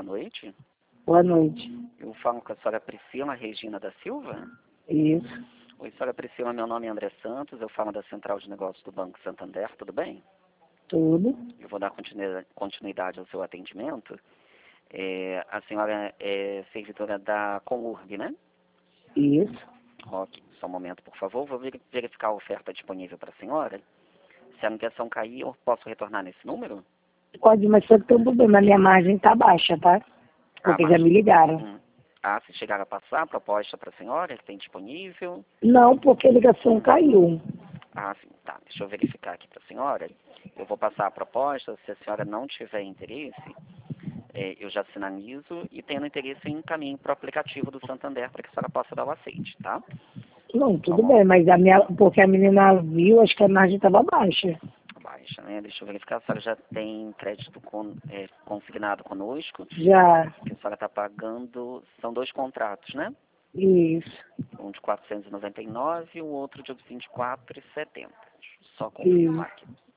noite. Boa noite. Eu falo com a senhora Priscila Regina da Silva. Isso. Oi, senhora Priscila, meu nome é André Santos, eu falo da Central de Negócios do Banco Santander, tudo bem? Tudo. Eu vou dar continuidade ao seu atendimento. A senhora é servidora da Conurb, né? Isso. Ok, só um momento, por favor. Vou verificar a oferta disponível para a senhora. Se a ligação cair, eu posso retornar nesse número? Pode, mas só que tem um problema. A minha margem tá baixa, tá? Porque já me ligaram. Se chegar a passar a proposta para a senhora, que tem disponível? Não, porque a ligação caiu. Sim, tá. Deixa eu verificar aqui para a senhora. Eu vou passar a proposta. Se a senhora não tiver interesse, eu já sinalizo e tendo interesse em encaminho para o aplicativo do Santander para que a senhora possa dar o aceite, tá? Não, tudo bem, mas porque a menina viu, acho que a margem estava baixa. Baixa, né? Deixa eu verificar. A senhora já tem crédito consignado conosco? Já. Que a senhora está pagando, são 2 contratos, né? Isso. Um de 499 e o outro de 24,70. Deixa eu só Isso. confirmar aqui.